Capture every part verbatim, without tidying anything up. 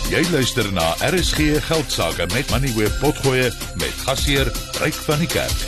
Jy luister na R S G Geldsaake met Money Web Potgoe met gasheer Ryk van die Kerk.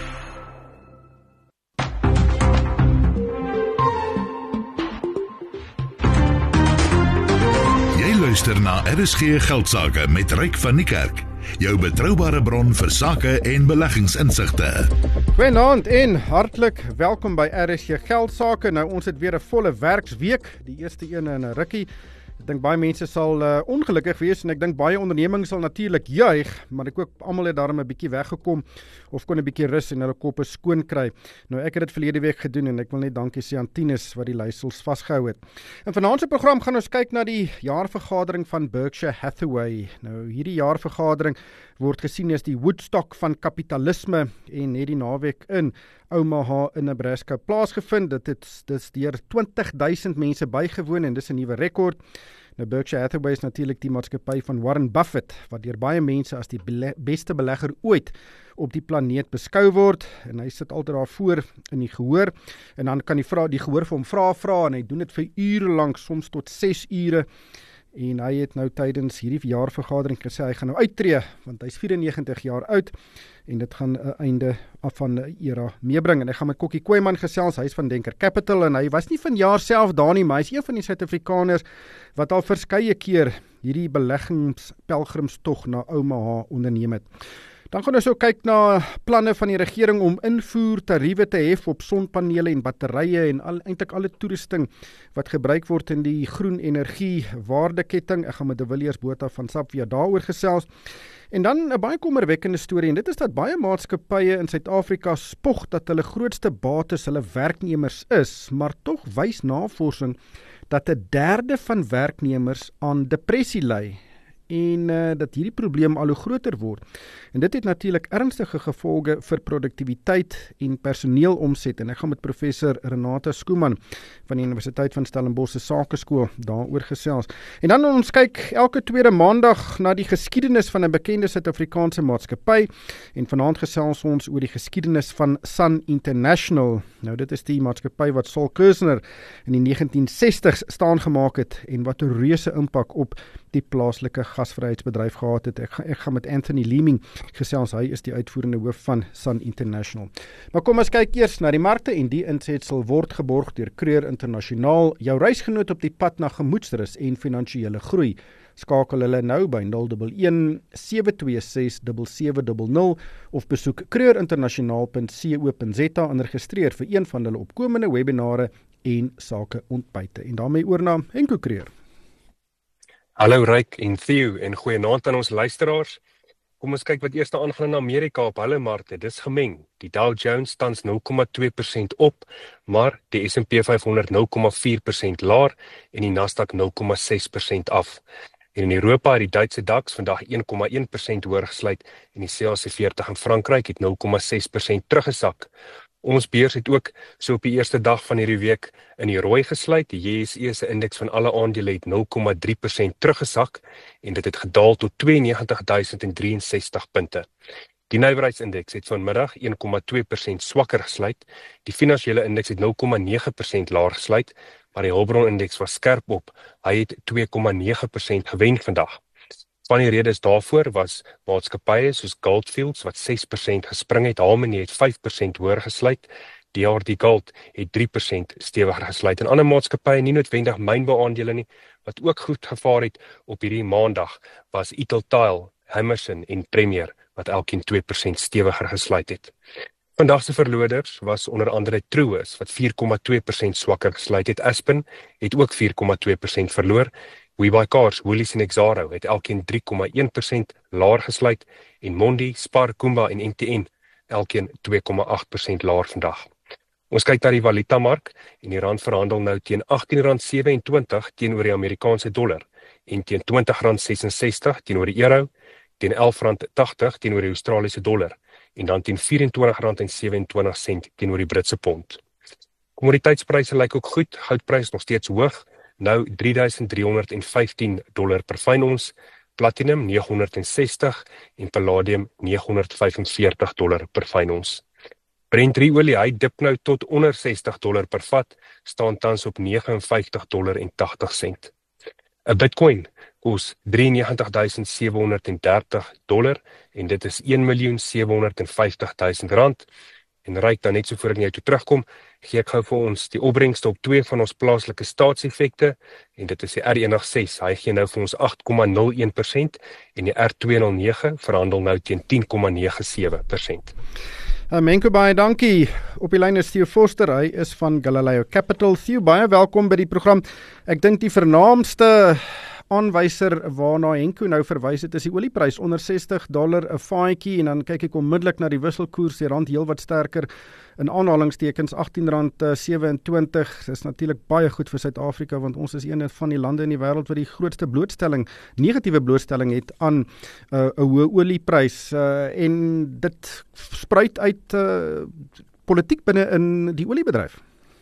Jy luister na R S G Geldsaake met Ryk van die Kerk. Jou betroubare bron vir sake en beleggingsinsigte. Goeienaand en hartlik welkom by R S G Geldsaake. Nou ons het weer 'n volle werksweek, die eerste een in 'n rukkie. Ek dink baie mense sal uh, ongelukkig wees en ek dink baie ondernemings sal natuurlik juig, maar ek ook almal het daarom 'n bietjie weggekom of kon 'n bietjie rus en hulle koppe skoon kry. Nou ek het dit verlede week gedoen en ek wil net dankie sê aan Tinus wat die leiersels vasgehou het. In vanaand se program gaan ons kyk na die jaarvergadering van Berkshire Hathaway. Nou hierdie jaarvergadering word gesien as die Woodstock van kapitalisme en het die naweek in Omaha in Nebraska plaasgevind. Dit het dis deur twintig duisend mense bygewoon en dis 'n nuwe rekord. Nou Berkshire Hathaway is natuurlik die maatskappy van Warren Buffett, wat deur baie mense as die bele- beste belegger ooit op die planeet beskou word, en hy sit altyd daar voor in die gehoor, en dan kan die, vra, die gehoor vir hom vra vra, en hy doen dit vir ure lank, soms tot ses ure, en hy het nou tydens hierdie jaarvergadering gesê, hy gaan nou uittreë, want hy is vyf-en-negentig jaar oud, en dit gaan 'n einde af van 'n era meebring, en hy gaan met Kokkie Kooiman gesels, hy is van Denker Capital, en hy was nie vanjaar self daar nie, maar hy is een van die Suid-Afrikaners, wat al verskeie keer hierdie beleggingspelgrimstog na Omaha onderneem het. Dan gaan ons ook kyk na planne van die regering om invoertariewe te hef op sonpanele en batterye en al, eintlik alle toerusting wat gebruik word in die groen energie waardeketting. Ek gaan met De Villiers Botha van Sapvia daaroor gesels. En dan 'n baie kommerwekkende storie, en dit is dat baie maatskappye in Suid-Afrika spog dat hulle grootste bates hulle werknemers is, maar tog wys navorsing dat 'n derde van werknemers aan depressie ly, en uh, dat hierdie probleem al hoe groter word. En dit het natuurlik ernstige gevolge vir produktiwiteit en personeelomset, en ek gaan met professor Renata Schoeman van die Universiteit van Stellenbosch se Sakeskool daaroor gesels. En dan ons kyk elke tweede maandag na die geskiedenis van 'n bekende Suid-Afrikaanse maatskappy, en vanaand gesels ons oor die geskiedenis van Sun International. Nou dit is die maatskappy wat Saul Kersner in die negentien sestig's staan gemaak het, en wat 'n reuse impak op die plaaslike gasvryheidsbedryf gehad het. Ek gaan, ek gaan met Anthony Leeming gesels, hy is die uitvoerende hoof van Sun International. Maar kom ons kyk eers na die markte, en die insetsel word geborg deur Kreur Internasionaal, jou reisgenoot op die pad na gemoedsrus en finansiële groei. Skakel hulle nou by nul een een, sewe twee ses, sewe sewe nul nul of besoek kreurinternasionaal punt co punt za en registreer vir een van hulle opkomende webinare en sake ontbyte. En daarmee oor na Henko Kreur. Hallo Ryk en Theo en goeienaand aan ons luisteraars. Kom ons kyk wat eers aangaan in Amerika op hulle markte. Dis gemeng. Die Dow Jones tans nul komma twee persent op, maar die S en P vyf honderd nul komma vier persent laer en die Nasdaq nul komma ses persent af. En in Europa het die Duitse DAX vandag een komma een persent hoër gesluit en die C A C veertig in Frankryk het nul komma ses persent teruggesak. Ons beurs het ook so op die eerste dag van hierdie week in die rooi gesluit. Die J S E se indeks van alle aandele het nul komma drie persent teruggesak en dit het gedaal tot tweeënnegentig duisend drieënsestig punte. Die nywerheidsindeks het vanmiddag een komma twee persent swakker gesluit. Die finansiële indeks het nul komma nege persent laer gesluit, maar die hulpbronindeks was skerp op. Hy het twee komma nege persent gewen vandag. Van die redes daarvoor was maatskappye soos Goldfields wat ses persent gespring het, Harmony het vyf persent hoër gesluit, D R D Gold het drie persent stewiger gesluit, en ander maatskappye, nie noodwendig mynbeaandele nie, wat ook goed gevaar het op hierdie maandag, was Italtile, Hammerson en Premier, wat elkeen twee persent stewiger gesluit het. Vandag se verloders was onder andere Truworths, wat vier komma twee persent swakker gesluit het, Aspen het ook vier komma twee persent verloor, WeBuyCars, Woolies en Exxaro het elkeen drie komma een persent laer gesluit en Mondi, Spar, Kumba en M T N elkeen twee komma agt persent laer vandag. Ons kyk na die valutamark en die rand verhandel nou teen agttien rand sewe-en-twintig teenoor die Amerikaanse dollar en teen twintig rand ses en sestig teenoor die euro, teen elf rand tagtig teenoor die Australiese dollar en dan teen vyf-en-twintig rand sewe-en-twintig sent teenoor die Britse pond. Kommoditeitspryse lyk ook goed, goudprys nog steeds hoog, nou drie duisend drie honderd vyftien dollar per fyn ons, platinum nege honderd sestig en palladium nege honderd vyfenveertig dollar per fyn ons. Brent olie, hy dip nou tot onder sestig dollar per vat, staan tans op negenenvyftig dollar en tagtig sent. 'n Bitcoin kos drie en negentig duisend sewe honderd en dertig dollar en dit is een miljoen sewe honderd en vyftig duisend rand. En Ryk, dan net so voor ek na jou toe terugkom, gee ek gou vir ons die opbrengste op twee van ons plaaslike staatseffekte en dit is die R one oh six, hy gee nou vir ons agt komma nul een persent en die R two oh nine verhandel nou teen ten komma nege sewe persent. Uh, Menko, baie dankie. Op die lyn is Theo Forster, hy is van Galileo Capital. Theo, baie welkom by die program. Ek dink die vernaamste aanwyser waarna Henko nou verwys het is die olieprys onder sestig dollar 'n faaitjie en dan kyk ek onmiddellik na die wisselkoers, die rand heel wat sterker in aanhalingstekens agttien rand sewe-en-twintig. Dis natuurlik baie goed vir Suid-Afrika want ons is een van die lande in die wêreld wat die grootste blootstelling, negatiewe blootstelling het aan 'n uh, hoë olieprys uh, en dit spruit uit uh, politiek binne in die oliebedryf.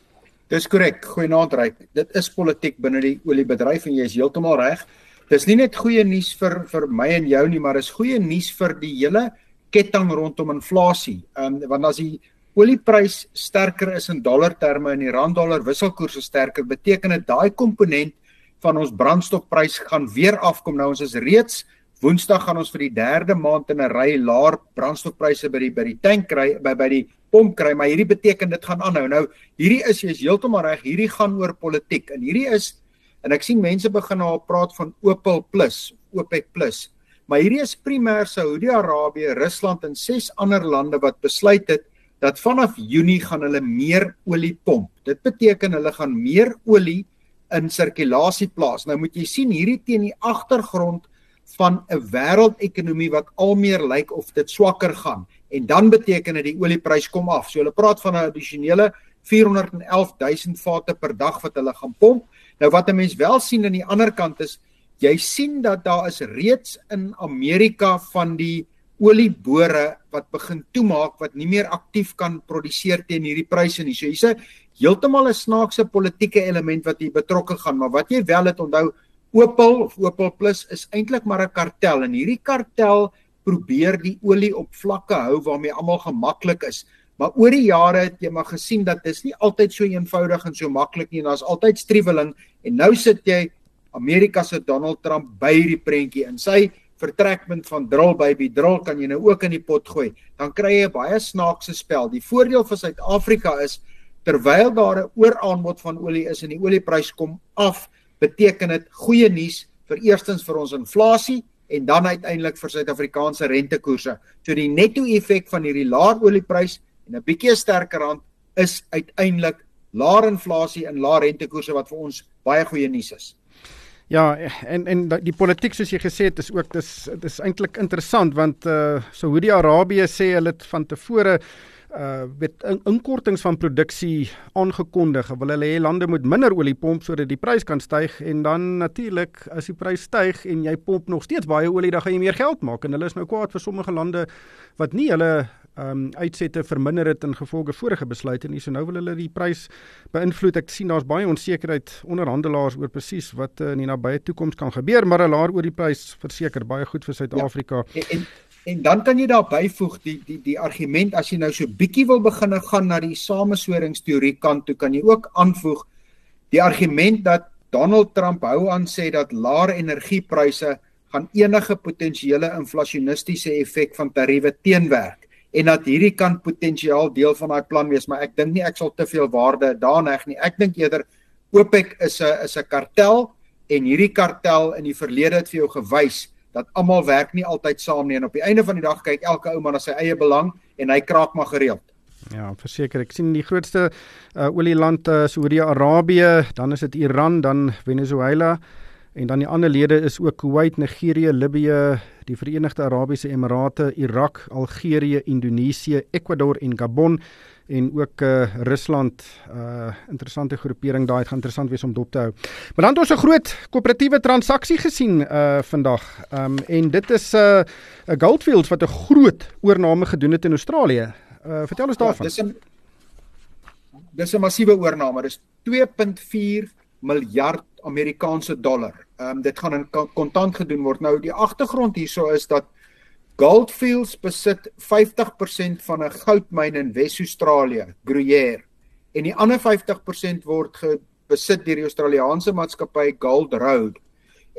Dis korrek, goeienaand Ryk. Dit is politiek binne die oliebedryf en jy is heeltemal reg. Dis nie net goeie nuus vir vir my en jou nie, maar is goeie nuus vir die hele ketting rondom inflasie. Um, want as die olieprys sterker is in dollarterme en die rand-dollar wisselkoers sterker, beteken dit daai komponent van ons brandstofprys gaan weer afkom. Nou ons is reeds Woensdag gaan ons vir die derde maand in 'n ry laer brandstofpryse by die by die tank kry, by by die pomp kry, maar hierdie beteken dit gaan aanhou. Nou, hierdie is jy is heeltemal reg, hierdie gaan oor politiek en hierdie is en ek sien mense begin nou praat van Opel plus, OPEC plus. Maar hierdie is primêr Saudi-Arabië, Rusland en ses ander lande wat besluit het dat vanaf Junie gaan hulle meer olie pomp. Dit beteken hulle gaan meer olie in sirkulasie plaas. Nou moet jy sien hierdie teen die agtergrond van 'n wêreldekonomie wat al meer lyk of dit swakker gaan. En dan beteken dit die olieprys kom af. So hulle praat van 'n addisionele vierhonderd en elf duisend vate per dag wat hulle gaan pomp. Nou wat 'n mens wel sien aan die ander kant is, jy sien dat daar is reeds in Amerika van die oliebore wat begin toemaak wat nie meer aktief kan produseer teen hierdie pryse nie. So hier's 'n heeltemal 'n snaakse politieke element wat hier betrokke gaan, maar wat jy wel het onthou, Opel of Opel Plus is eintlik maar 'n kartel en hierdie kartel probeer die olie op vlakke hou waarmee almal gemaklik is. Maar oor die jare het jy maar gesien dat dis nie altyd so eenvoudig en so maklik nie en daar's altyd striweling en nou sit jy Amerika se Donald Trump by hierdie prentjie en sy vertrekpunt van drill baby drill kan jy nou ook in die pot gooi. Dan kry jy 'n baie snaakse spel. Die voordeel vir Suid-Afrika is terwyl daar 'n ooraanbod van olie is en die olieprys kom af, beteken dit goeie nuus vir eerstens vir ons inflasie en dan uiteindelik vir Suid-Afrikaanse rentekoerse. So die netto-effek van hierdie laer olieprys en 'n bietjie sterker rand is uiteindelik laer inflasie en laer rentekoerse wat vir ons baie goeie nuus is. Ja, en en die politiek soos jy gesê het is ook dis dis eintlik interessant want uh, Saudi-Arabië sê hulle het van tevore uh met in, inkortings van produksie aangekondig. Wil hulle hê lande moet minder olie pomp sodat die prys kan styg en dan natuurlik as die prys styg en jy pomp nog steeds baie olie, dan gaan jy meer geld maak en hulle is nou kwaad vir sommige lande wat nie hulle um uitsette verminder het in gevolge vorige besluite nie. So nou wil hulle die prys beïnvloed. Ek sien daar's baie onsekerheid onderhandelaars oor presies wat uh, in die nabye toekoms kan gebeur, maar 'n laer oor die prys verseker baie goed vir Suid-Afrika. Ja, en, en, En dan kan jy daar byvoeg die die die argument as jy nou so bietjie wil begin gaan na die samesworingsteorie kant toe, kan jy ook aanvoeg die argument dat Donald Trump hou aan sê dat laer energiepryse gaan enige potensiële inflasionistiese effek van tariewe teenwerk en dat hierdie kan potensiaal deel van daai plan wees, maar ek dink nie ek sal te veel waarde daarin heg nie. Ek dink eerder OPEC is 'n is 'n kartel en hierdie kartel in die verlede het vir jou gewys dat almal werk nie altyd saam nie en op die einde van die dag kyk elke ou man na sy eie belang en hy kraak maar gereeld. Ja, verseker. Ek sien die grootste uh, olieland uh, Saudi-Arabië, dan is dit Iran, dan Venezuela en dan die ander lede is ook Kuwait, Nigerië, Libië, die Verenigde Arabiese Emirate, Irak, Algerië, Indonesië, Ecuador en Gabon en ook uh, Rusland, uh, interessante groepering daai, het gaan interessant wees om dop te hou. Maar dan het ons 'n groot koöperatiewe transaksie gesien uh, vandag, um, en dit is 'n uh, Goldfields wat 'n groot oorname gedoen het in Australië. Uh, vertel ons daarvan. Ja, dis 'n dis 'n massiewe oorname, dis twee komma vier miljard Amerikaanse dollar. Um, dit gaan in kontant gedoen word. Nou die agtergrond hierso is dat Goldfields besit vyftig persent van 'n goudmyn in Wes-Australië, Gruyere, en die ander vyftig persent word besit deur die Australiese maatskappy Gold Road.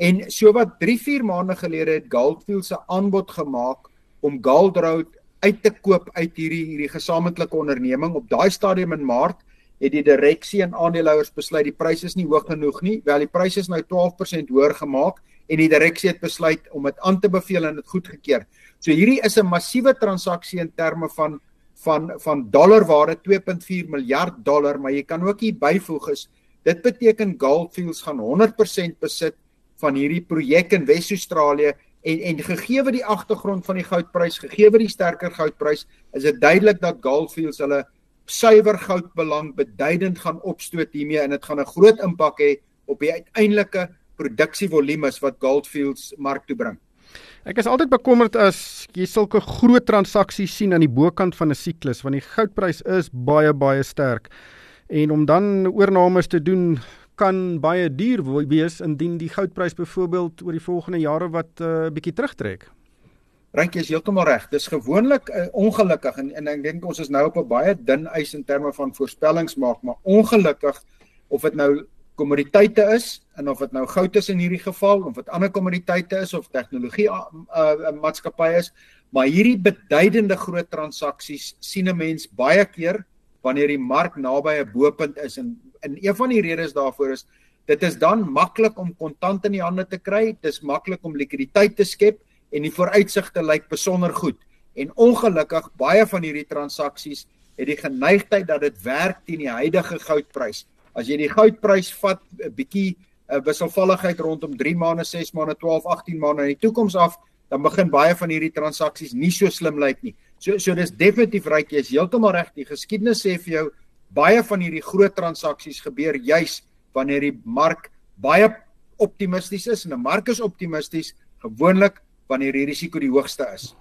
En so wat drie vier maande gelede het Gold Fields 'n aanbod gemaak om Gold Road uit te koop uit hierdie hierdie gesamentlike onderneming. Op daai stadium in Maart het die direksie en aandeelhouers besluit die pryse is nie hoog genoeg nie, wel die pryse is nou twaalf persent hoër gemaak en die direksie het besluit om dit aan te beveel en dit goedgekeur. So hierdie is 'n massiewe transaksie in terme van van van dollarwaarde twee komma vier miljard dollar, maar jy kan ook hier byvoeg is dit beteken Gold Fields gaan honderd persent besit van hierdie projek in Wes-Australië en en gegee die agtergrond van die goudprys, gegee die sterker goudprys, is dit duidelik dat Gold Fields hulle suiwer goudbelang beduidend gaan opstoot hiermee en dit gaan 'n groot impak hê op die uiteindelike produksievolumes wat Gold Fields mark toe bring. Ek is altyd bekommerd as jy sulke groot transaksies sien aan die bokant van 'n siklus, want die goudprys is baie baie sterk. En om dan oornames te doen kan baie duur wees indien die goudprys byvoorbeeld oor die volgende jare wat 'n uh, bietjie terugtrek. Randjie is heeltemal reg. Dis gewoonlik uh, ongelukkig en, en ek dink ons is nou op 'n baie dun ys in terme van voorspellings maak, maar ongelukkig of dit nou kommoditeite is en of dit nou goud is in hierdie geval, of dit ander kommoditeite is of tegnologie uh, uh, maatskappye is, maar hierdie beduidende groot transaksies sien 'n mens baie keer wanneer die mark naby 'n bopunt is en en een van die redes daarvoor is dit is dan maklik om kontant in die hande te kry, dit is maklik om likwiditeit te skep en die vooruitsigte lyk besonder goed. En ongelukkig baie van hierdie transaksies het die geneigtheid dat dit werk teen die huidige goudprys. As jy die goudprys vat 'n bietjie uh, wisselvalligheid rondom drie maande, ses maande, twaalf, agttien maande in die toekoms af, dan begin baie van hierdie transaksies nie so slim lyk nie. So so dis definitief reg, jy is heeltemal reg. Die geskiedenis sê vir jou baie van hierdie groot transaksies gebeur juis wanneer die mark baie optimisties is en 'n mark is optimisties gewoonlik wanneer die risiko die hoogste is.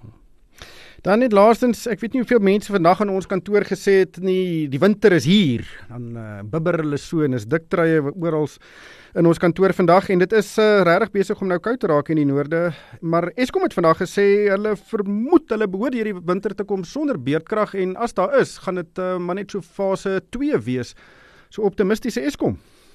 Dan net laastens, ek weet nie hoeveel mense vandag in ons kantoor gesê het nie, die winter is hier. Dan uh, bibber hulle so en is dik truie oral in ons kantoor vandag en dit is uh, regtig besig om nou koud te raak in die noorde. Maar Eskom het vandag gesê hulle vermoed hulle behoort hierdie winter te kom sonder beerdkrag en as daar is, gaan dit uh, maar net so fase twee wees. So optimistiese Eskom.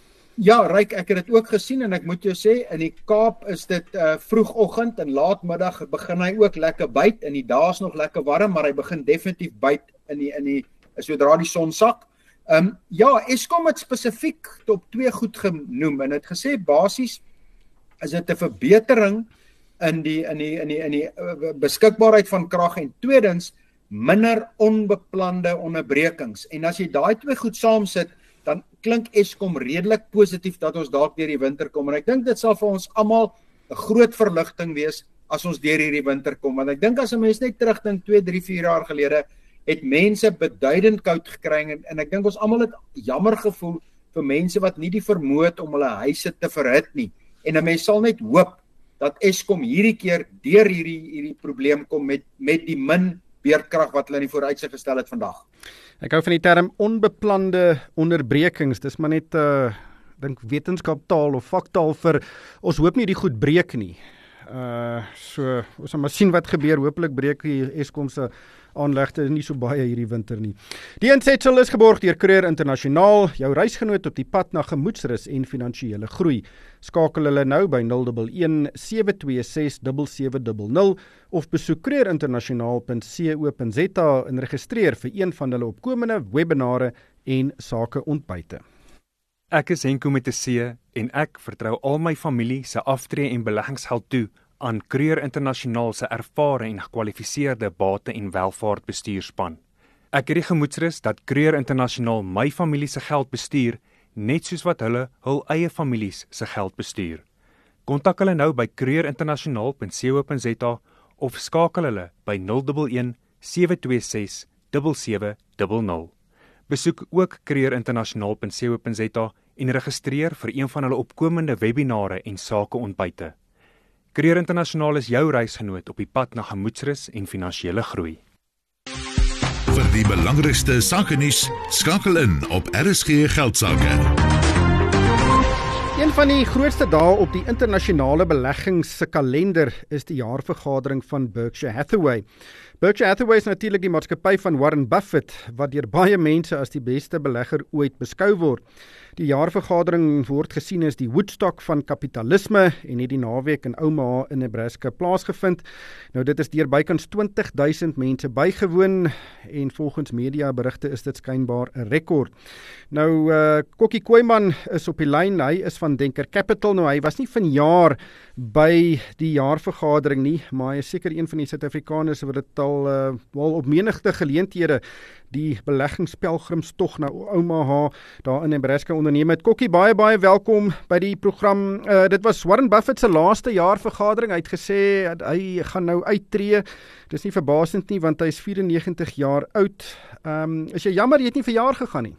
Ja, Ryk, ek het dit ook gesien en ek moet jou sê, in die Kaap is dit uh, vroegoggend en laatmiddag begin hy ook lekker byt en die dae is nog lekker warm, maar hy begin definitief byt in die in die sodra die son sak. Ehm um, ja, Eskom het spesifiek op twee goed genoem en het gesê basies is dit 'n verbetering in die in die in die in die uh, beskikbaarheid van krag en tweedens minder onbeplande onderbrekings. En as jy daai twee goed saamsit, dan klink Eskom redelik positief dat ons dalk deur die winter kom en ek dink dit sal vir ons almal 'n groot verligting wees as ons deur hierdie winter kom want ek dink as 'n mens net terugdink twee, drie, vier jaar gelede het mense beduidend koud gekry en, en ek dink ons almal het jammer gevoel vir mense wat nie die vermoë het om hulle huise te verhit nie en 'n mens sal net hoop dat Eskom hierdie keer deur hierdie hierdie probleem kom met met die min beerdkrag wat hulle in die vooruitsig gestel het vandag. Ek hou van die term onbeplande onderbrekings, dis maar net uh, dink wetenskaptaal of vaktaal vir, ons hoop nie die goed breek nie. Uh, so, ons gaan maar sien wat gebeur, hopelik breek die Eskom se aanlegte nie so baie hierdie winter nie. Die insetsel is geborg deur Courier Internasionaal, jou reisgenoot op die pad na gemoedsrus en finansiële groei. Skakel hulle nou by nul een een, sewe twee ses, sewe sewe nul nul of besoek courier internasionaal punt co punt za en registreer vir een van hulle opkomende webinare en sakeontbyte. Ek is Henko met 'n C en ek vertrou al my familie se aftree en beleggingsgeld toe aan Courier Internasionaal se ervare en gekwalifiseerde bate- en welvaartbestuurspan. Ek het die gemoedsrus dat Courier Internasionaal my familie se geld bestuur, net soos wat hulle hul eie families se geld bestuur. Kontak hulle nou by courier internasionaal punt co punt za of skakel hulle by nul een een, sewe twee ses, sewe sewe nul nul. Besoek ook courier internasionaal punt co punt za en registreer vir een van hulle opkomende webinare en sakeontbyte. Courier Internasionaal is jou reisgenoot op die pad na gemoedsrus en finansiële groei. Vir die belangrikste sakenuus, skakel in op R S G Geldsaake. Een van die grootste dae op die internasionale beleggings se kalender is die jaarvergadering van Berkshire Hathaway. Berkshire Hathaway is natuurlik die maatskappy van Warren Buffett, wat deur baie mense as die beste belegger ooit beskou word. Die jaarvergadering word gesien as die Woodstock van kapitalisme en het die naweek in Omaha in Nebraska plaasgevind. Nou dit is deur bykans twintig duisend mense bygewoon en volgens mediaberigte is dit skynbaar 'n rekord. Nou uh, Kokkie Kooiman is op die lyn, hy is van Denker Capital. Nou hy was nie vanjaar by die jaarvergadering nie, maar hy is seker een van die Suid-Afrikaners wat dit al uh, wel op menigte geleenthede die beleggingspelgrimstog na Omaha daar in Nebraska onderneem het. Kokkie, baie baie welkom by die program. Uh, dit was Warren Buffett se laaste jaarvergadering. Hy het gesê hy gaan nou uittreë. Dis nie verbasend nie want hy is vyf-en-negentig jaar oud. Um, is jy jammer jy het nie verjaar gegaan nie?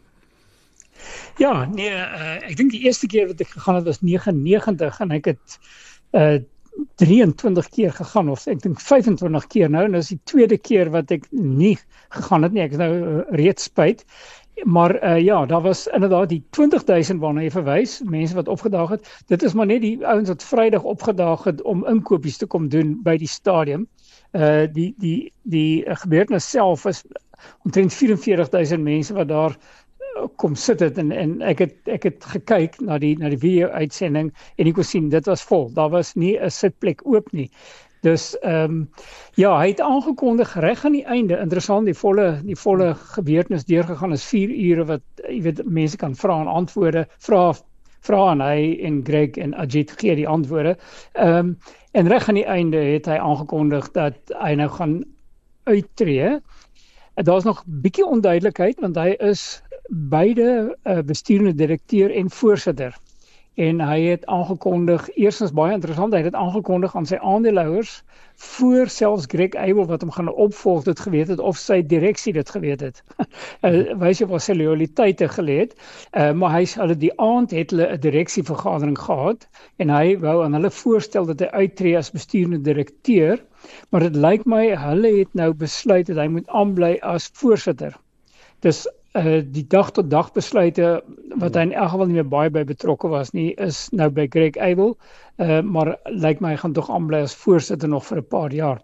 Ja, nee, uh, ek dink die eerste keer wat ek gegaan het was negenennegentig en ek het uh, drieëntwintig keer gegaan, of ek dink vyfentwintig keer nou, en dit is die tweede keer wat ek nie gegaan het nie, ek is nou uh, reeds spyt, maar uh, ja, daar was inderdaad die twintig duisend waarna jy verwys, mense wat opgedaag het, dit is maar net die ouens wat Vrydag opgedaag het om inkopies te kom doen by die stadium. Uh, die die die uh, gebeurtenis self is omtrent vyf-en-veertig duisend mense wat daar kom sit het en, en ek het ek het gekyk na die na die video uitsending en ek kon sien dit was vol. Daar was nie 'n sitplek oop nie. Dus ehm um, ja, hy het aangekondig reg aan die einde, interessant, die volle die volle gebeurtenis deurgegaan is vier ure wat jy weet mense kan vra en antwoorde, vra vra en hy en Greg en Ajit gee die antwoorde. Ehm um, en reg aan die einde het hy aangekondig dat hy nou gaan uittreë. Daar's nog bietjie onduidelikheid want hy is beide uh, bestuurende direkteur en voorsitter. En hy het aangekondig, eerstens baie interessant, hy het aangekondig aan sy aandeelhouers voor selfs Greg Abel wat hom gaan opvolg dit geweet het of sy direksie dit geweet het. uh, Wys jy wat sy loyaliteite gelê het, uh, maar hy hulle die aand het hulle 'n direksievergadering gehad en hy wou aan hulle voorstel dat hy uittreë as bestuurende direkteur, maar dit lyk my hulle het nou besluit dat hy moet aanbly as voorsitter. Dus Uh, die dag tot dag besluite wat hy in elk geval nie meer baie by betrokke was nie, is nou by Greg Abel, uh, maar lyk my hy gaan tog aanbly as voorsitter nog vir 'n paar jaar.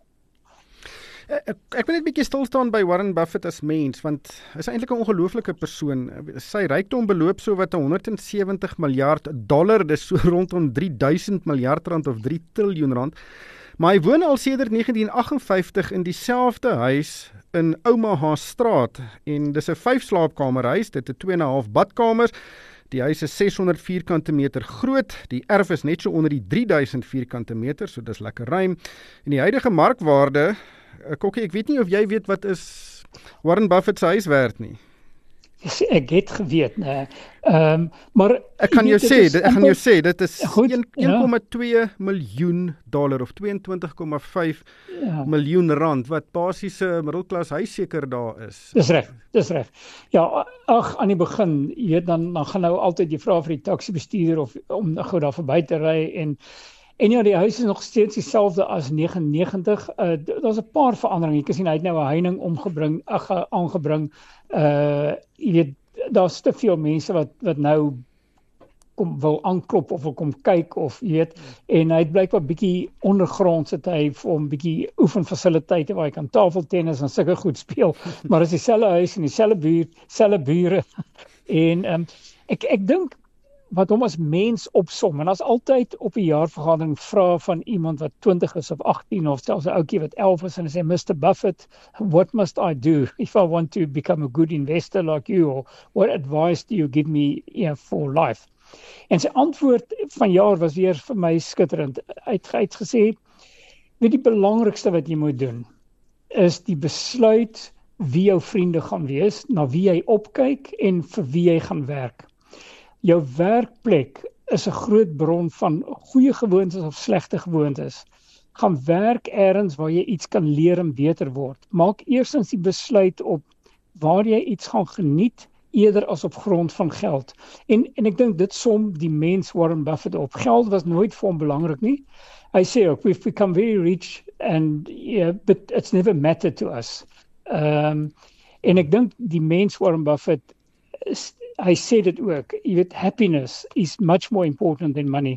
Ek, ek wil net 'n bietjie stil staan by Warren Buffett as mens, want hy is eintlik 'n ongelooflike persoon. Sy rykdom beloop so wat honderd en sewentig miljard dollar, dis so rondom drie duisend miljard rand of drie triljoen rand. Maar hy woon al sedert negentien agt en vyftig in dieselfde huis in Omaha straat en dis 'n vyf slaapkamer huis, dit het twee en 'n half badkamers. Die huis is ses honderd vierkante meter groot, die erf is net so onder die drie duisend vierkante meter, so dis lekker ruim. En die huidige markwaarde, Kokkie, ek weet nie of jy weet wat is Warren Buffett se huis werd nie. Ek het geweet, nee. Ehm, um, maar ek kan jou sê, dit, ek gaan jou sê, dit is goed, een komma twee miljoen dollar of tweeëntwintig komma vyf ja. miljoen rand wat basiese middelklas huis seker daar is. Dis reg, dis reg. Ja, ag aan die begin, jy weet dan dan gaan nou altyd jy vra vir die taxi-bestuurder of om gou daar verby te ry en En ja, die huis is nog steeds dieselfde as negenennegentig. Uh, Daar's 'n paar veranderinge. Jy kan sien hy het nou 'n heining omgebring, ag aangebring. Uh jy weet daar's te veel mense wat wat nou kom wil aanklop of wil kom kyk of jy weet en hy het blykbaar bietjie ondergrond sit hy vir hom bietjie oefenfasiliteite waar hy kan tafeltennis en sulke goed speel. Maar dit is dieselfde huis en dieselfde buurt, dieselfde bure. En um, ek ek dink wat hom as mens opsom, en as altyd op 'n jaarvergadering vra van iemand wat twintig is of agttien of selfs 'n ouetjie wat elf is en sê, Mister Buffett, what must I do if I want to become a good investor like you, or what advice do you give me yeah, for life? En sy antwoord van jaar was weer vir my skitterend. Hy het, hy het gesê, weet die belangrikste wat jy moet doen, is die besluit wie jou vriende gaan wees, na wie jy opkyk en vir wie jy gaan werk. Jou werkplek is 'n groot bron van goeie gewoontes of slegte gewoontes. Gaan werk elders waar jy iets kan leer en beter word. Maak eerstens die besluit op waar jy iets gaan geniet eerder as op grond van geld. En en ek dink dit som die mens Warren Buffett op. Geld was nooit vir hom belangrik nie. Hy sê ook, we've become very rich and yeah, but it's never mattered to us. Um, en ek dink die mens Warren Buffett is, hy sê dit ook, jy weet, happiness is much more important than money.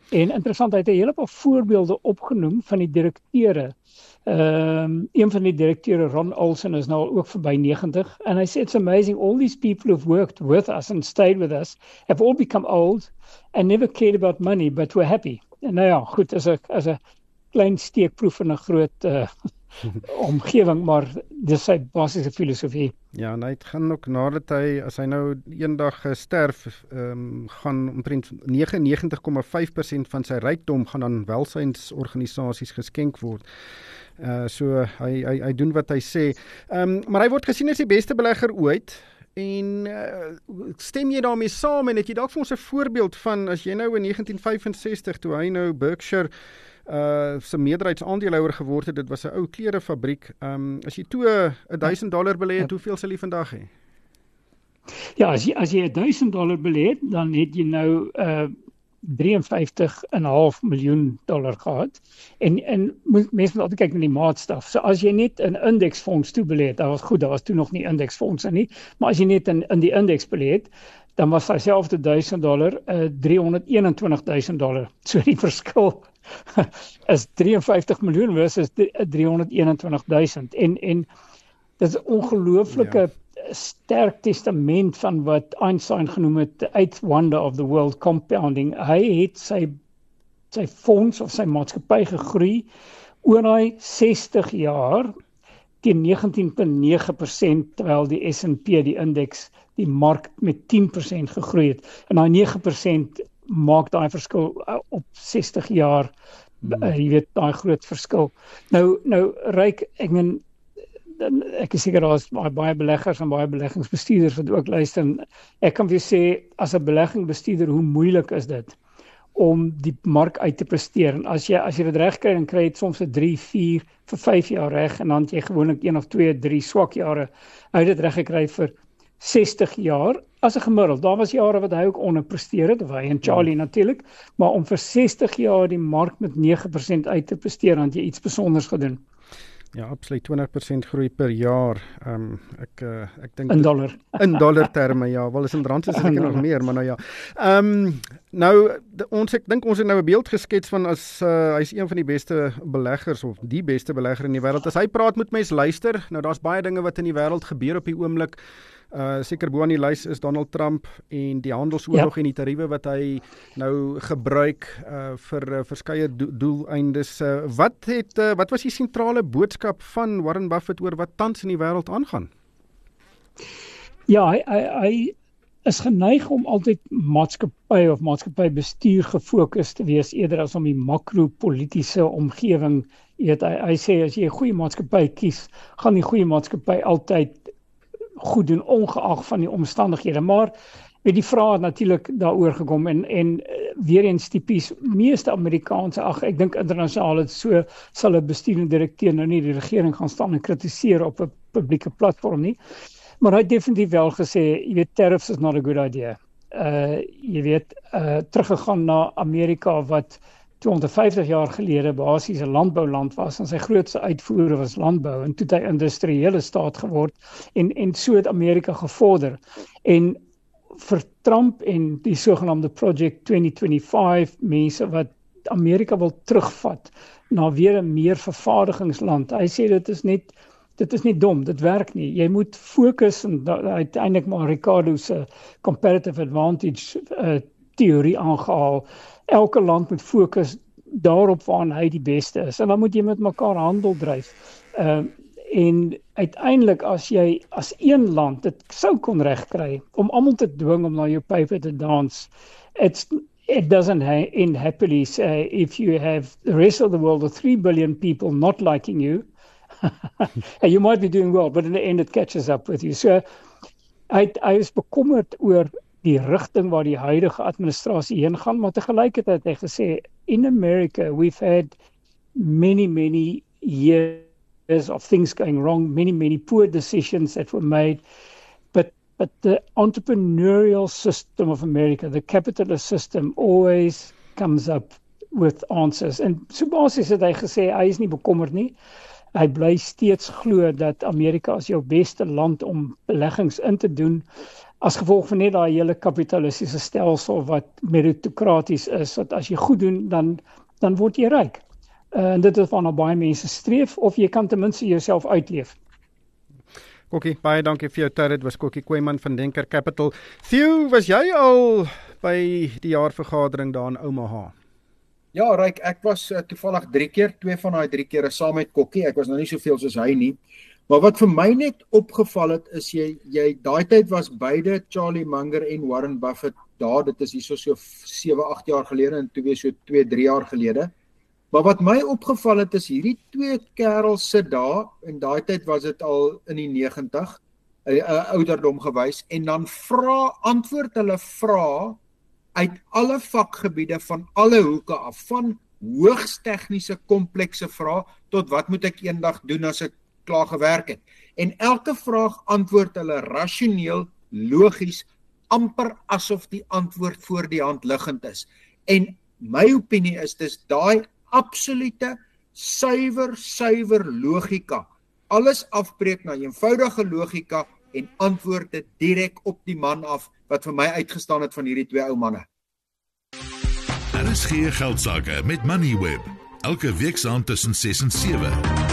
En interessant, hy het 'n hele paar voorbeelde opgenoem van die direkteure. Ehm um, een van die direkteure, Ron Olson, is nou al ook verby negentig, and I said it's amazing, all these people who've worked with us and stayed with us have all become old and never cared about money, but were happy. En nou ja, goed, as 'n as 'n klein steekproef in 'n groot uh, omgewing, maar dis sy basiese filosofie. Ja, en hy het gaan ook nadat hy, as hy nou eendag sterf, um, gaan omtrent negenennegentig komma vyf persent van sy rykdom gaan aan welsynsorganisasies geskenk word. Uh, so hy, hy, hy doen wat hy sê. Um, maar hy word gesien as die beste belegger ooit. En uh, stem jy daarmee saam, en het jy dalk vir ons 'n voorbeeld van, as jy nou in negentien vyfensestig, toe hy nou Berkshire uh, sy meerderheidsaandeelhouer geword het, dit was 'n ou klerefabriek, um, as jy toe een duisend dollar belê het, hoeveel sal jy vandag hê? Ja, as jy, as jy duisend dollar belê het, dan het jy nou uh, drieënvyftig komma vyf miljoen dollar gehad. En, en mense moet altyd kyk na die maatstaf. So as jy net in indeksfonds toe belê het, dat was goed, dat was toe nog nie indeksfondse nie, maar as jy net in, in die indeks belê het, dan was hy selfde duisend dollar, uh, driehonderdeenentwintig duisend dollar. So die verskil is drieënvyftig miljoen versus driehonderdeenentwintig duisend. En, en dit is 'n ongelooflike ja. sterk testament van wat Einstein genoem het, the eighth wonder of the world, compounding. Hy het sy, sy fonds of sy maatskappy gegroei oor hy sestig jaar teen negentien komma nege persent, terwyl die S en P, die indeks, die mark met tien persent gegroei het. En daai nege persent maak daai verskil op sestig jaar, hmm. uh, jy weet, daai groot verskil. Nou, nou Ryk, ek meen, ek is seker daar is baie beleggers en baie beleggingsbestuurders wat ook luister, en ek kan vir sê, as 'n beleggingsbestuurder, hoe moeilik is dit om die mark uit te presteer, en as jy, as jy dit reg kry, dan kry jy soms 'n drie, vier, vir vyf jaar reg, en dan het jy gewoonlik een of twee, drie swak jare, hy het dit reg gekry vir sestig jaar, as 'n gemiddeld. Daar was jare wat hy ook onderpresteer het, of hy en Charlie hmm. natuurlik, maar om vir sestig jaar die mark met nege persent uit te presteer, dan het jy iets besonders gedoen. Ja, absoluut, twintig persent groei per jaar. Um, ek, uh, ek dink in dollar. In dollar terme, ja. Wel, is in rand is seker nog meer, maar nou ja. Um, nou, de, ons, ek dink ons het nou 'n beeld geskets van as uh, hy is een van die beste beleggers, of die beste belegger in die wêreld. As hy praat, moet mens luister. Nou, daar's baie dinge wat in die wêreld gebeur op die oomblik. Uh, seker bo aan die lys is Donald Trump en die handelsoorlog ja. en die tariewe wat hy nou gebruik uh, vir uh, verskeie do doeleindes. Uh, wat het uh, wat was die sentrale boodskap van Warren Buffett oor wat tans in die wêreld aangaan? Ja, hy, hy, hy is geneig om altyd maatskappy of maatskappybestuur gefokus te wees eerder as om die makropolitiese omgewing. Jy weet, hy, hy sê as jy 'n goeie maatskappy kies, gaan die goeie maatskappy altyd goed doen, ongeag van die omstandighede, maar met die vraag natuurlik daaroor gekom, en, en weer eens typies, meeste Amerikaanse, ag, ek dink internasionaal, het so, sal 'n bestuurende direkteur nou nie die regering gaan staan en kritiseer op 'n publieke platform nie, maar hy het definitief wel gesê, jy weet, tariffs is not a good idea. Uh, jy weet, uh, teruggegaan na Amerika, wat tweehonderdvyftig jaar gelede basies 'n landbouland was, en sy grootste uitvoere was landbou, en toe het hy industriële staat geword, en, en so het Amerika gevorder. En vir Trump en die sogenaamde Project twintig vyfentwintig, mense wat Amerika wil terugvat na weer 'n meer vervaardigingsland, hy sê dit is net, dit is nie dom, dit werk nie. Jy moet fokus, en uiteindelik maar Ricardo se comparative advantage uh, teorie aangehaal. Elke land moet fokus daarop waaraan hy die beste is, en dan moet jy met mekaar handel dryf. Uh, en uiteindelik as jy as een land dit sou kon regkry om almal te dwing om na jou pype te dans, it's it doesn't ha end happily. Say, if you have the rest of the world of three billion people not liking you, and you might be doing well, but in the end it catches up with you. So hy hy is bekommerd oor die rigting waar die huidige administrasie heen gaan, maar tegelijkertijd het hy gesê, in America we've had many, many years of things going wrong, many, many poor decisions that were made, but but the entrepreneurial system of America, the capitalist system, always comes up with answers. En so basies het hy gesê, hy is nie bekommerd nie, hy bly steeds glo dat Amerika as jou beste land om beleggings in te doen. as gevolg van net daai hele kapitalistiese stelsel wat meritokraties is, dat as jy goed doen, dan dan word jy ryk. Uh, en dit is waarna baie mense streef, of jy kan ten minste jouself uitleef. Kokkie, baie dankie vir jou tyd. Dit was Kokkie Kooiman van Denker Capital. Theo, was jy al by die jaarvergadering daar in Omaha? Ja, Ryk, ek was uh, toevallig drie keer, twee van daai drie keer saam met Kokkie. Ek was nou nie soveel soos hy nie. Maar wat vir my net opgeval het, is jy, jy daai tyd was beide Charlie Munger en Warren Buffett daar. Dit is hier so so sewe, agt jaar gelede en toe weer so twee, drie jaar gelede. Maar wat my opgeval het, is hierdie twee kerels sit daar, en daai tyd was dit al in die negentig, uh, uh, ouderdom gewys, en dan vra, antwoord hulle vra uit alle vakgebiede van alle hoeke af, van hoogs tegniese komplekse vrae tot wat moet ek eendag doen as ek klaar gewerk het. En elke vraag antwoord hulle rasioneel, logies, amper asof die antwoord voor die hand liggend is. En my opinie is dis daai absolute suiwer, suiwer logika. Alles afbreek na eenvoudige logika en antwoord dit direk op die man af wat vir my uitgestaan het van hierdie twee ou manne. R S G Geldsaake met Moneyweb. Elke week saam tussen ses en sewe.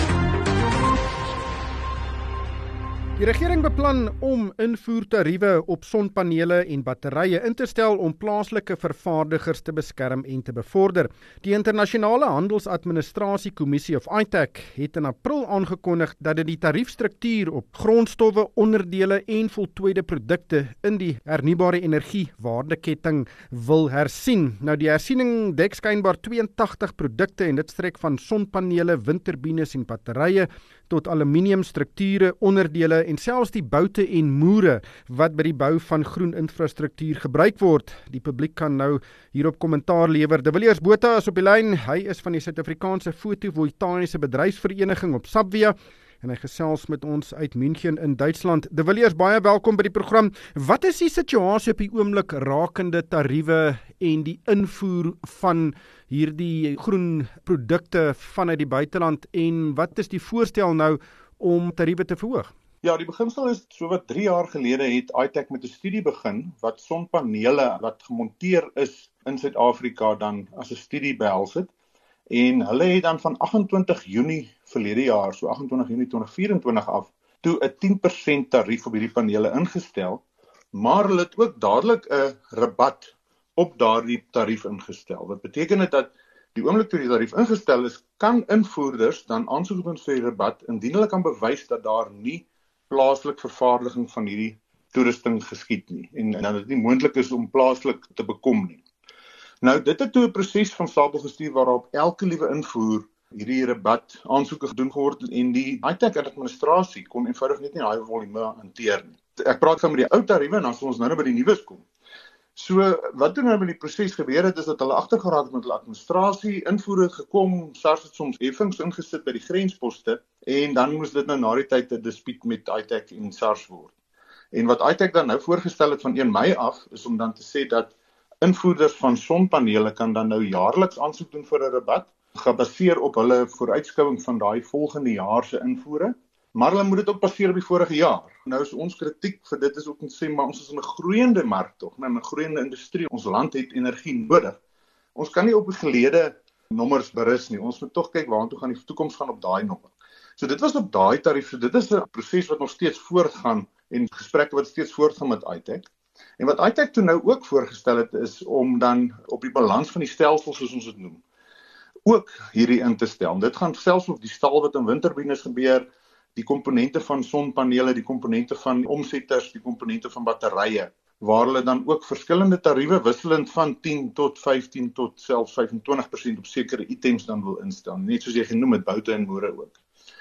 Die regering beplan om invoertariewe op sonpanele en batterye in te stel om plaaslike vervaardigers te beskerm en te bevorder. Die Internasionale Handelsadministrasie Kommissie of I T A C het in April aangekondig dat dit die tariefstruktuur op grondstowwe, onderdele en voltooide produkte in die hernubare energie waardeketting wil hersien. Nou die hersiening dek skynbaar tweeëntagtig produkte en dit strek van sonpanele, windturbines en batterye tot aluminium strukture, onderdele en selfs die boute en moere wat by die bou van groen infrastruktuur gebruik word. Die publiek kan nou hierop kommentaar lewer. De Villiers Botha is op die lyn. Hy is van die Suid-Afrikaanse Fotovoltaïese Bedryfsvereniging op Sabvia en hy gesels met ons uit München in Duitsland. De Villiers, baie welkom by die program. Wat is die situasie op die oomblik rakende tariewe en die invoer van hierdie groen produkte vanuit die buiteland en wat is die voorstel nou om tariewe te verhoog? Ja, die beginsel is so wat drie jaar gelede het I T A C met 'n studie begin wat sonpanele wat gemonteer is in Suid-Afrika dan as 'n studie behels het. En hulle het dan van agt-en-twintig Junie verlede jaar, so agt-en-twintig Junie tweeduisend vyf-en-twintig af, toe 'n tien persent tarief op hierdie panele ingestel, maar hulle het ook dadelik 'n rabat op daardie tarief ingestel. Wat beteken dit dat die oomblik toe die tarief ingestel is, kan invoerders dan aansoek doen vir die rabat indien hulle kan bewys dat daar nie plaaslik vervaardiging van hierdie toerusting geskied nie en, en dat dit nie moontlik is om plaaslik te bekom nie. Nou, dit het toe 'n proses van stapel gestuur waarop elke liewe invoer hierdie rabat aansoeke gedoen geword en die I T A C administrasie kon eenvoudig net nie daai volume hanteer nie. Ek praat van met die ou tariewe en dan sal ons nou by die nuus kom. So, wat toe nou met die proses gebeur het, is dat hulle agtergeraak het met hulle administrasie, invoere het gekom, SARS het soms heffings ingesit by die grensposte, en dan moes dit nou na die tyd 'n dispuut met I T A C en SARS word. En wat I T A C dan nou voorgestel het van een Mei af, is om dan te sê dat invoerders van sonpanele kan dan nou jaarliks aansoek doen vir 'n rabat, gebaseer op hulle vooruitskouing van daai volgende jaar se invoere. Maar hulle moet dit ook baseer op die vorige jaar. Nou is ons kritiek vir dit is ook om te sê, maar ons is in 'n groeiende mark tog, nou 'n groeiende industrie. Ons land het energie nodig. Ons kan nie op die gelede nommers berus nie. Ons moet tog kyk waartoe gaan die toekoms gaan op daai nommer. So dit was op daai tarief. So dit is 'n proses wat nog steeds voortgaan en gesprekke wat steeds voortgaan met I T A C. En wat I T A C toe nou ook voorgestel het is om dan op die balans van die stelsel soos ons dit noem, ook hierdie in te stel. Dit gaan selfs op die staal wat in windturbines gebeur, die komponente van sonpanele, die komponente van omsetters, die komponente van batterye, waar hulle dan ook verskillende tariewe wisselend van tien tot vyftien tot selfs vyf-en-twintig persent op sekere items dan wil instel, net soos jy genoem het, boute en moere ook.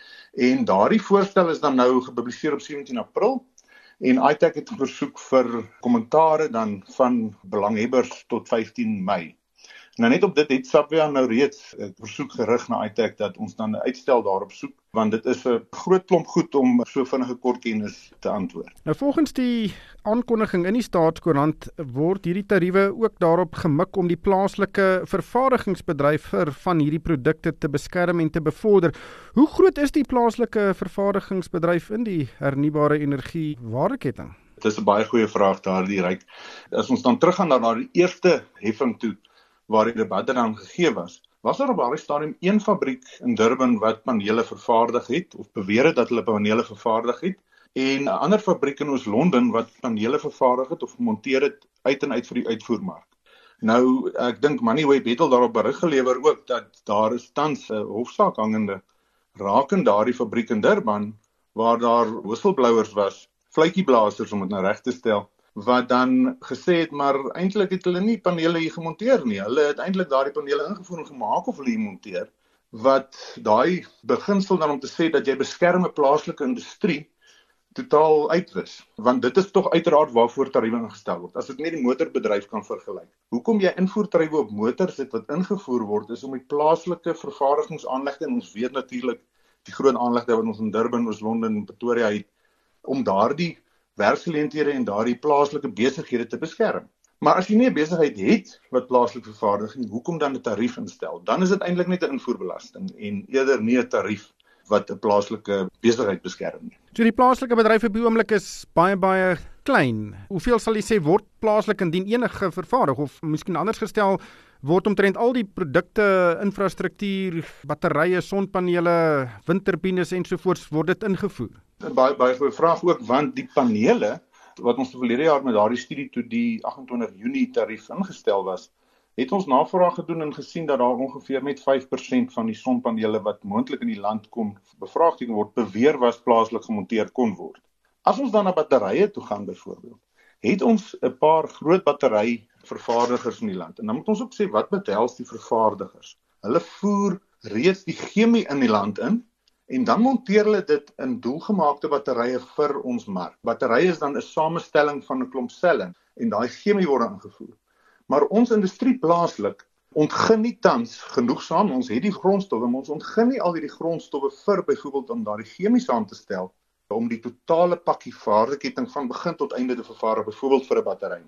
En daardie voorstel is dan nou gepubliseer op sewentien April, en I T A C het versoek vir kommentare dan van belanghebbers tot vyftien Mei. Nou net op dit het Sabvia nou reeds 'n versoek gerig na I T A C dat ons dan 'n uitstel daarop soek, want dit is 'n groot klomp goed om so vinnige kort kennis te antwoord. Nou volgens die aankondiging in die Staatskoerant word hierdie tariewe ook daarop gemik om die plaaslike vervaardigingsbedryf van hierdie produkte te beskerm en te bevorder. Hoe groot is die plaaslike vervaardigingsbedryf in die hernubare energie waardeketting? Dit is 'n baie goeie vraag daardie Ryk. As ons dan teruggaan na, na die eerste heffing toe, waar die debat dan gegee was, was daar op daardie stadium een fabriek in Durban wat panele vervaardig het, of beweer het dat hulle panele vervaardig het, en 'n ander fabriek in Oos-London wat panele vervaardig het of gemonteer het uit en uit vir die uitvoermark. Nou, ek dink Moneyweb het al daarop berig gelewer ook, dat daar is tans 'n hofsaak hangende rakend daardie fabriek in Durban, waar daar whistleblowers was, fluitjieblassers om dit nou reg te stel, wat dan gesê het, maar eintlik het hulle nie panele hier gemonteer nie. Hulle het eintlik daardie panele ingevoer en gemaak of hulle hier monteer, wat daai beginsel dan om te sê dat jy beskerm 'n plaaslike industrie totaal uitwis, want dit is tog uiteraard waarvoor tariewe ingestel word. As dit net die motorbedryf kan vergelyk. Hoekom jy invoertariewe op motors het wat ingevoer word, is om die plaaslike vervaardigingsaanlegte, en ons weet natuurlik die groot aanlegte wat ons in Durban, Oos-London en Pretoria het, om daardie werksgeleenthede en daardie plaaslike besighede te beskerm. Maar as jy nie 'n besigheid het wat plaaslik vervaardig nie, hoekom dan 'n tarief instel? Dan is dit eintlik net 'n invoerbelasting en eerder nie 'n tarief wat 'n plaaslike besigheid beskerm nie. So die plaaslike bedryf op die oomblik is baie baie klein. Hoeveel sal jy sê word plaaslik indien enige vervaardig, of miskien anders gestel, word omtrent al die produkte, infrastruktuur, batterye, sonpanele, windturbines ensovoorts, word dit ingevoer? Baie baie goeie vraag ook, want die panele wat ons verlede jaar met daardie studie toe die agt en twintig Junie tarief ingestel was, het ons navraag gedoen en gesien dat daar ongeveer met vyf persent van die sonpanele wat moontlik in die land kon bevraagteken word, beweer was plaaslik gemonteer kon word. As ons dan na batterye toe gaan byvoorbeeld, het ons 'n paar groot batteryvervaardigers in die land. En dan moet ons ook sê, wat behels die vervaardigers? Hulle voer reeds die chemie in die land in, en dan monteer hulle dit in doelgemaakte batterye vir ons mark. Batterye is dan 'n samestelling van 'n klomp selle, en daai chemie word ingevoer. Maar ons industrie plaaslik ontgin nie tans genoegsaam, ons het die grondstowwe, maar ons ontgin nie al hierdie grondstowwe vir byvoorbeeld om daardie chemie saam te stel, om die totale pakkie waardeketting van begin tot einde te vervaardig, byvoorbeeld vir 'n battery.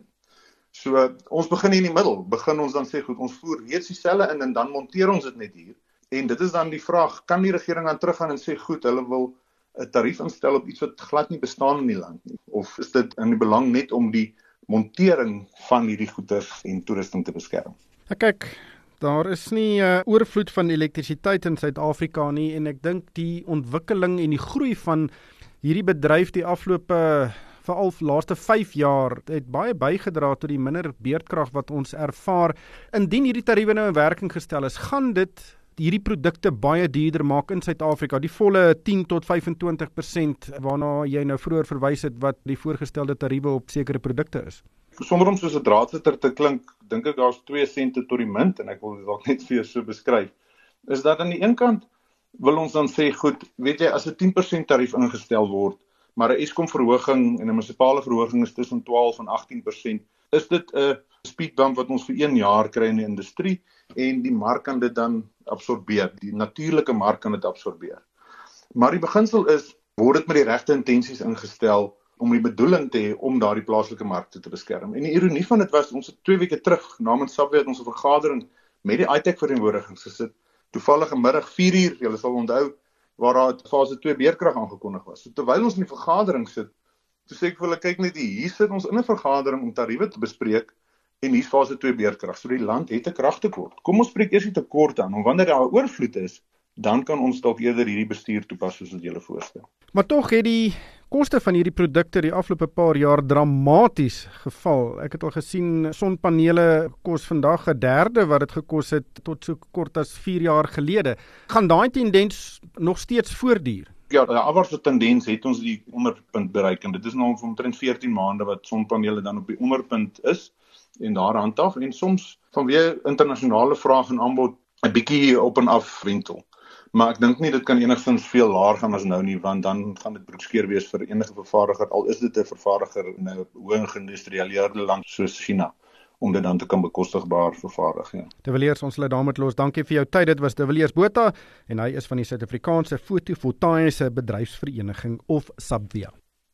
So ons begin hier in die middel, begin ons dan sê goed, ons voer reeds die selle in en dan monteer ons dit net hier. En dit is dan die vraag, kan die regering dan teruggaan en sê goed, hulle wil 'n tarief instel op iets wat glad nie bestaan in die land nie, of is dit in die belang net om die montering van hierdie goederes en toerusting te beskerm? Ja, kyk, daar is nie 'n uh, oorvloed van elektrisiteit in Suid-Afrika nie, en ek dink die ontwikkeling en die groei van hierdie bedryf die afgelope veral laaste vyf jaar het baie bygedra tot die minder beurtkrag wat ons ervaar. Indien hierdie tariewe nou in werking gestel is, gaan dit hierdie produkte baie duurder maak in Suid-Afrika, die volle tien tot vyf en twintig persent waarna jy nou vroeër verwys het wat die voorgestelde tariewe op sekere produkte is. Sonder om soos 'n draadsitter te klink, dink ek daar's twee sente tot die munt, en ek wil dit dalk net vir jou so beskryf. Is dat aan die een kant wil ons dan sê, goed, weet jy, as 'n tien persent tarief ingestel word, maar 'n Eskom verhoging en 'n munisipale verhoging is tussen twaalf en agtien persent, is dit 'n speedbump wat ons vir een jaar kry in die industrie, en die mark kan dit dan absorbeer, die natuurlike mark kan dit absorbeer. Maar die beginsel is, word dit met die regte intensies ingestel om die bedoeling te hê om daardie plaaslike markte te beskerm. En die ironie van dit was, ons het twee weke terug, namens Subway het ons 'n vergadering met die I T E C verteenwoordigings gesit, toevallige middag vier uur, julle sal onthou, waar daar fase twee beerkrag aangekondig was. So, terwyl ons in die vergadering sit, toe sê ek vir hulle, kyk net hier, hier sit ons in 'n vergadering om tariewe te bespreek, en hier fase twee beerkrag. So die land het 'n kragtekort. Kom ons spreek eers die tekort aan, en wanneer daar 'n oorvloed is, dan kan ons dalk eerder hierdie bestuur toepas soos wat julle voorstel. Maar tog het die koste van hierdie produkte die afgelope paar jaar dramaties geval. Ek het al gesien, sonpanele kos vandag 'n derde wat dit gekos het tot so kort as vier jaar gelede. Gaan daai tendens nog steeds voortduur? Ja, die afwaartse tendens het ons die onderpunt bereik, en dit is nou omtrent veertien maande wat sonpanele dan op die onderpunt is, en daar handhaaf, en soms vanweë internasionale vraag en aanbod 'n bietjie op en af wentel. Maar ek dink nie dit kan enigstens veel laer gaan as nou nie, want dan gaan dit broedskeer wees vir enige vervaardiger, al is dit 'n vervaardiger in 'n hoë geïndustrialiseerde land soos China, om dit dan te kan bekostigbaar vervaardig. Ja. De Villiers, ons sal daarmee los. Dankie vir jou tyd. Dit was De Villiers Botha, en hy is van die Suid-Afrikaanse Fotovoltaïese Bedryfsvereniging of Subvia.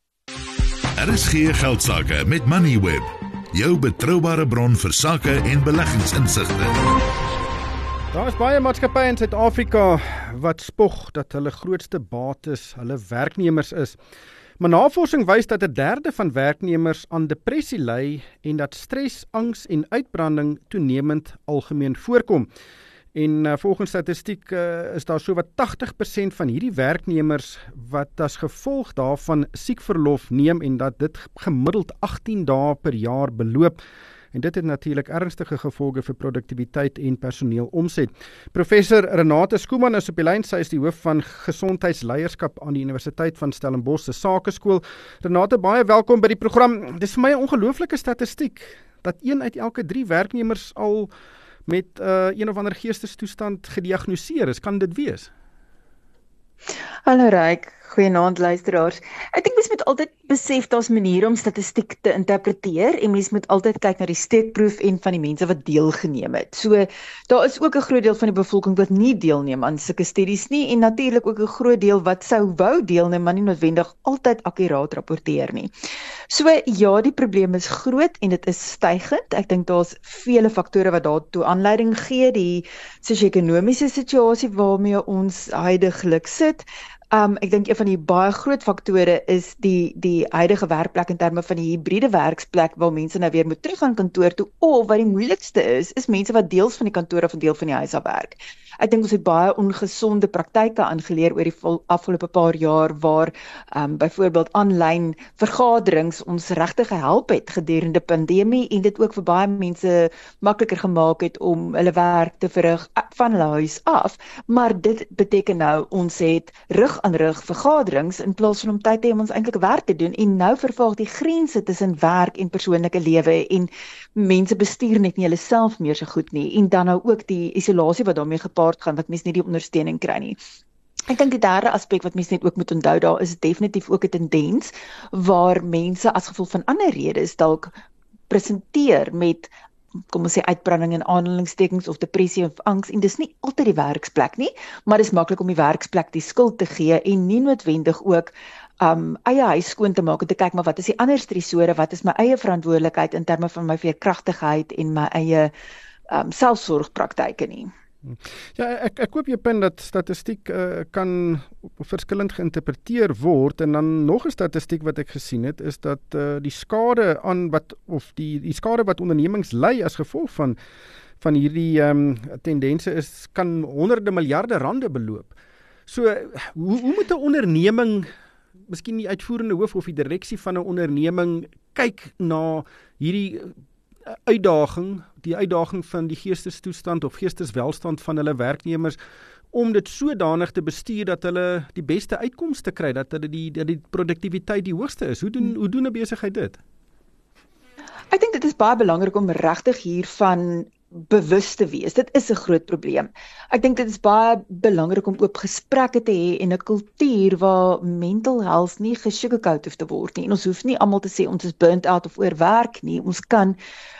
R S G Geldsaake met Moneyweb, jou betroubare bron vir sake en beleggingsinsigte. Daar is baie maatskappye in Suid-Afrika wat spog dat hulle grootste bates hulle werknemers is. Maar navorsing wys dat 'n derde van werknemers aan depressie ly en dat stres, angs en uitbranding toenemend algemeen voorkom. En uh, volgens statistiek uh, is daar sowat tagtig persent van hierdie werknemers wat as gevolg daarvan siekverlof neem en dat dit gemiddeld agttien dae per jaar beloop. En dit het natuurlik ernstige gevolge vir produktiwiteit en personeelomset. Professor Renate Skuman is op die lyn. Sy is die hoof van gesondheidsleierskap aan die Universiteit van Stellenbosch se Sakeskool. Renate, baie welkom by die program. Dis vir my 'n ongelooflike statistiek dat een uit elke drie werknemers al met uh, een of ander geestestoestand gediagnoseer is. Kan dit wees? Hallo Ryk, goeienaand luisteraars. Ek dink mens moet altyd besef daar's maniere om statistiek te interpreteer en mens moet altyd kyk na die steekproef en van die mense wat deelgeneem het. So daar is ook 'n groot deel van die bevolking wat nie deelneem aan sulke studies nie en natuurlik ook 'n groot deel wat sou wou deelneem maar nie noodwendig altyd akkuraat rapporteer nie. So ja, die probleem is groot en dit is stygend. Ek dink daar's vele faktore wat daartoe aanleiding gee, die sosio-ekonomiese situasie waarmee ons huidigelik sit. Um, ek dink een van die baie groot faktore is die die huidige werkplek in terme van die hybride werksplek waar mense nou weer moet terug aan kantoor toe, of wat die moeilikste is, is mense wat deels van die kantoor of 'n deel van die huis af werk. Ek dink ons het baie ongesonde praktyke aangeleer oor die afgelope paar jaar waar um, byvoorbeeld aanlyn vergaderings ons regtig gehelp het gedurende pandemie en dit ook vir baie mense makliker gemaak het om hulle werk te verrig van hulle huis af, maar dit beteken nou ons het rug aan rug vergaderings in plaas van om tyd te hê om ons eintlik werk te doen en nou vervaag die grense tussen werk en persoonlike lewe en mense bestuur net nie hulle self meer so goed nie en dan nou ook die isolasie wat daarmee gepaard gaan wat mense nie die ondersteuning kry nie. Ek dink die derde aspek wat mense net ook moet onthou, daar is definitief ook 'n tendens waar mense as gevolg van ander redes dalk presenteer met kom ons sê uitbranding en aanhalingstekens of depressie of angs en dis nie altyd die werksplek nie, maar dis maklik om die werksplek die skuld te gee en nie noodwendig ook um, eie huis skoon te maak en te kyk maar wat is die ander stresore, wat is my eie verantwoordelikheid in terme van my veerkragtigheid en my eie um, selfsorgpraktyke nie. Ja, ek ek koop jou punt dat statistiek uh, kan verskillend geïnterpreteer word en dan nog 'n statistiek wat ek gesien het is dat uh, die skade aan wat of die die skade wat ondernemings ly as gevolg van van hierdie um, tendense is kan honderde miljarde rande beloop. So hoe hoe moet 'n onderneming, miskien die uitvoerende hoof of die direksie van 'n onderneming kyk na hierdie uitdaging, die uitdaging van die geestestoestand of geesteswelstand van hulle werknemers, om dit sodanig te bestuur dat hulle die beste uitkomste kry, dat hulle die, dat die produktiwiteit die hoogste is. Hoe doen, hoe doen 'n besigheid dit? Ek dink dit is baie belangrik om regtig hiervan bewus te wees. Dit is 'n groot probleem. Ek dink dit is baie belangrik om oop gesprekke te hê en 'n kultuur waar mental health nie gesugarcoat hoef te word nie. En ons hoef nie almal te sê ons is burnt out of oorwerk nie. Ons kan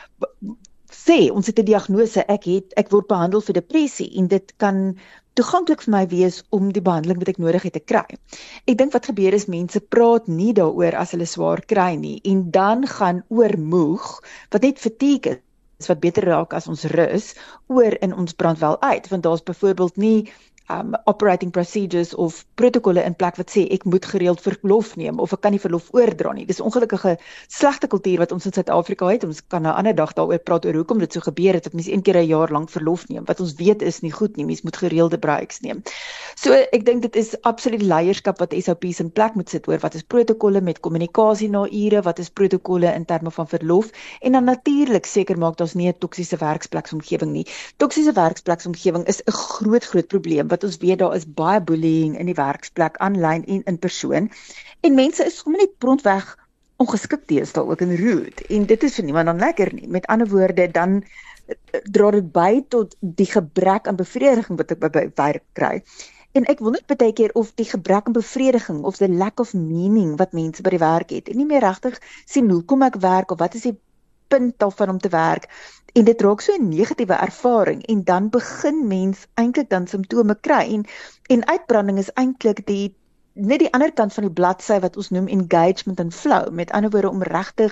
sê ons het 'n diagnose, ek het ek word behandel vir depressie en dit kan toeganklik vir my wees om die behandeling wat ek nodig het te kry. Ek dink wat gebeur is mense praat nie daaroor as hulle swaar kry nie en dan gaan oormoeg wat net fatigue is wat beter raak as ons rus oor in ons brand wel uit, want daar's byvoorbeeld nie um, operating procedures of protokolle in plek wat sê ek moet gereeld verlof neem of ek kan nie verlof oordra nie. Dis 'n ongelukkige slegte kultuur wat ons in Suid-Afrika het. Ons kan nou 'n ander dag daaroor praat oor hoekom dit so gebeur het dat mense een keer 'n jaar lank verlof neem. Wat ons weet is nie goed nie. Mense moet gereelde breaks neem. So ek dink dit is absoluut leierskap wat S O P's in plek moet sit oor wat is protokolle met kommunikasie na ure, wat is protokolle in terme van verlof en dan natuurlik seker maak daar's nie 'n toksiese werkspleksomgewing nie. Toksiese werkspleksomgewing is 'n groot groot probleem wat ons weet daar is baie bullying in die werksplek aanlyn en in persoon en mense is sommer net grondweg ongeskik deesdae ook in rude en dit is vir niemand dan lekker nie. Met ander woorde dan dra dit by tot die gebrek aan bevrediging wat ek by, by werk kry. En ek wil net baie keer of die gebrek aan bevrediging of the lack of meaning wat mense by die werk het en nie meer regtig sien hoe kom ek werk of wat is die punt daarvan om te werk en dit raak so 'n negatiewe ervaring en dan begin mens eintlik dan simptome kry en en uitbranding is eintlik die net die ander kant van die bladsy wat ons noem engagement and flow, met ander woorde om regtig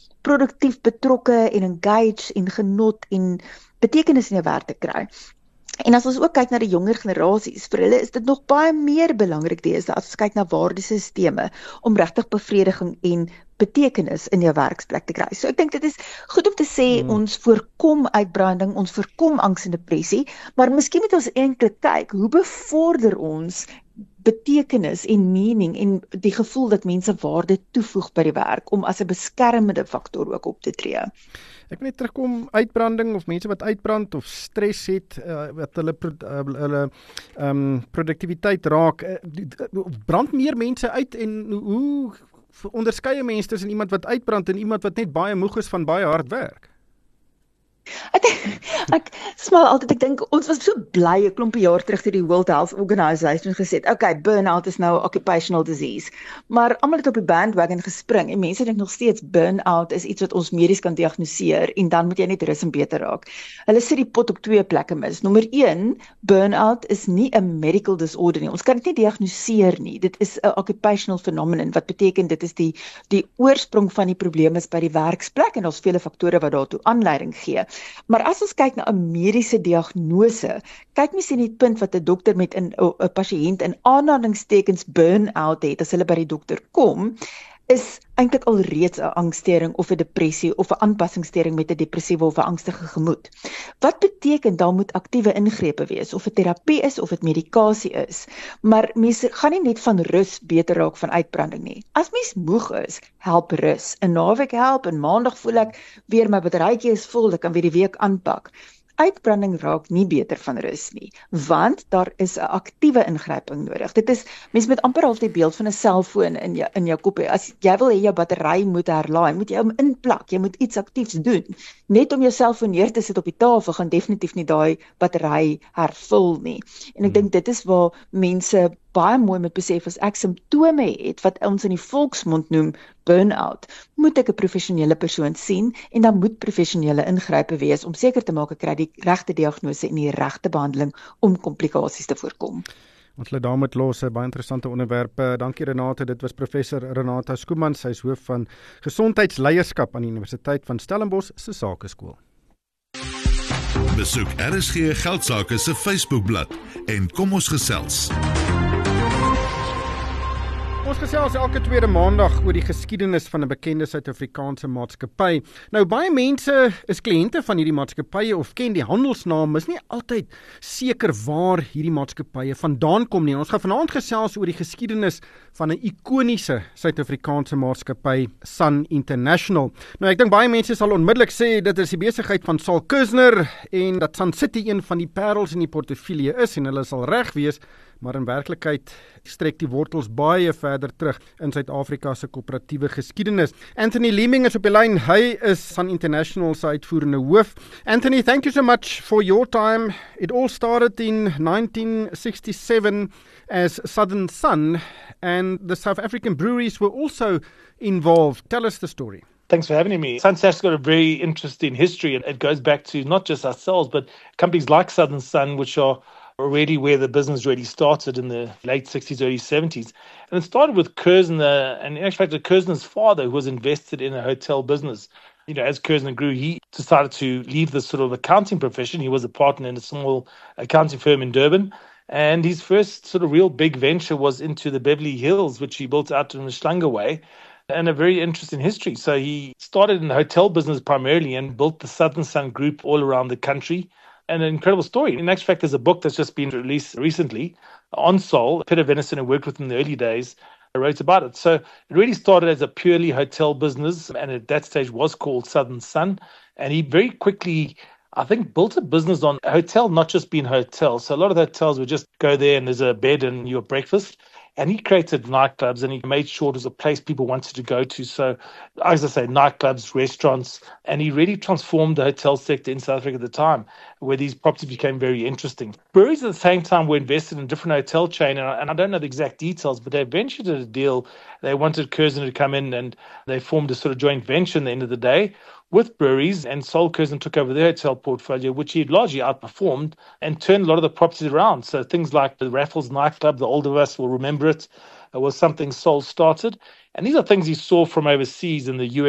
produktief betrokke en engaged en genot en betekenis in jou werk te kry. En as ons ook kyk na die jonger generasies, vir hulle is dit nog baie meer belangrik deesdae as ons kyk na waardesisteme om regtig bevrediging en betekenis in jou werksplek te kry. So ek dink dit is goed om te sê hmm. ons voorkom uitbranding, ons voorkom angs en depressie, maar miskien moet ons eintlik kyk, hoe bevorder ons betekenis en meaning en die gevoel dat mense waarde toevoeg by die werk om as 'n beskermende faktor ook op te tree. Ek wil net terugkom, uitbranding of mense wat uitbrand of stres het, uh, wat hulle pro, uh, hulle um, produktiwiteit raak, uh, brand meer mense uit en hoe onderskei mense tussen iemand wat uitbrand en iemand wat net baie moeg is van baie hard werk? Ek ek smaal altyd, ek dink ons was so bly 'n klompie jaar terug toe die World Health Organization gesê het, okay, burnout is nou 'n occupational disease. Maar almal het op die bandwagon gespring en mense dink nog steeds burnout is iets wat ons medies kan diagnoseer en dan moet jy net rus en beter raak. Hulle sit die pot op twee plekke mis. Nommer een, burnout is nie 'n medical disorder nie. Ons kan dit nie diagnoseer nie. Dit is 'n occupational phenomenon wat beteken dit is die die oorsprong van die probleme is by die werksplek en daar's vele faktore wat daartoe aanleiding gee. Maar as ons kyk na 'n mediese diagnose, kyk mens sien die punt wat 'n dokter met 'n 'n pasiënt in aanhalingstekens burn-out het as hulle by die dokter kom, is eintlik al reeds 'n angsstoornis of 'n depressie of 'n aanpassingsstoornis met 'n depressiewe of 'n angstige gemoed. Wat beteken daar moet aktiewe ingrepe wees, of dit terapie is of dit medikasie is. Maar mense gaan nie net van rus beter raak van uitbranding nie. As mens moeg is, help rus. 'n Naweek help en maandag voel ek weer my batterytjie is vol, ek kan weer die week aanpak. Uitbranding raak nie beter van rus nie, want daar is 'n aktiewe ingryping nodig. Dit is, mens moet amper half die beeld van 'n selfoon in jou in jou kop hê. As jy wil hê jou battery moet herlaai, moet jy hom inplak, jy moet iets aktiefs doen. Net om jou selfoon neer te sit op die tafel gaan definitief nie daai battery hervul nie. En ek dink dit is waar mense baie mooi moet besef, as ek simptome het wat ons in die volksmond noem burn-out, moet ek 'n professionele persoon sien en dan moet professionele ingrype wees om seker te maak ek kry die regte diagnose en die regte behandeling om komplikasies te voorkom. Ons lê daarmee los, 'n baie interessante onderwerp. Dankie Renate, dit was professor Renata Schoeman, sy is hoof van gesondheidsleierskap aan die Universiteit van Stellenbosch se Sakeskool. Besoek R S G Geldsaake se Facebookblad en kom ons gesels. Ons gesels elke tweede maandag oor die geskiedenis van 'n bekende Suid-Afrikaanse maatskappy. Nou, baie mense is kliënte van hierdie maatskappye of ken die handelsnaam, is nie altyd seker waar hierdie maatskappye vandaan kom nie. Ons gaan vanaand gesels oor die geskiedenis van 'n ikoniese Suid-Afrikaanse maatskappy, Sun International. Nou, ek dink baie mense sal onmiddellik sê dit is die besigheid van Saul Kuisner en dat Sun City een van die parels in die portefeulje is en hulle sal reg wees, maar in werklikheid strek die wortels baie verder terug in Suid-Afrika se koöperatiewe geskiedenis. Anthony Leeming is op die lyn. Hy is Sun International se uitvoerende hoof. Anthony, thank you so much for your time. It all started in nineteen sixty-seven as Southern Sun, and the South African breweries were also involved. Tell us the story. Thanks for having me. Sun's got a very interesting history, and it goes back to not just ourselves, but companies like Southern Sun, which are already where the business really started in the late sixties, early seventies. And it started with Kuisner, and in fact, Kuisner's father, who was invested in a hotel business. You know, as Kuisner grew, he decided to leave the sort of accounting profession. He was a partner in a small accounting firm in Durban. And his first sort of real big venture was into the Beverly Hills, which he built out in Umhlanga way. And a very interesting history. So he started in the hotel business primarily and built the Southern Sun Group all around the country. And an incredible story. In actual fact, there's a book that's just been released recently on Saul. Peter Venison, who worked with him in the early days, wrote about it. So it really started as a purely hotel business, and at that stage was called Southern Sun. And he very quickly, I think, built a business on a hotel, not just being hotels. So a lot of the hotels would just go there and there's a bed and your breakfast. And he created nightclubs and he made sure it was a place people wanted to go to. So, as I say, nightclubs, restaurants, and he really transformed the hotel sector in South Africa at the time, where these properties became very interesting. Breweries at the same time were invested in a different hotel chain, and I, and I don't know the exact details, but they eventually did a deal. They wanted Kuisner to come in and they formed a sort of joint venture at the end of the day with breweries, and Saul Kuisner took over their hotel portfolio, which he largely outperformed and turned a lot of the properties around. So things like the Raffles nightclub, the older of us will remember it, it was something Saul started. And these are things he saw from overseas in the U S,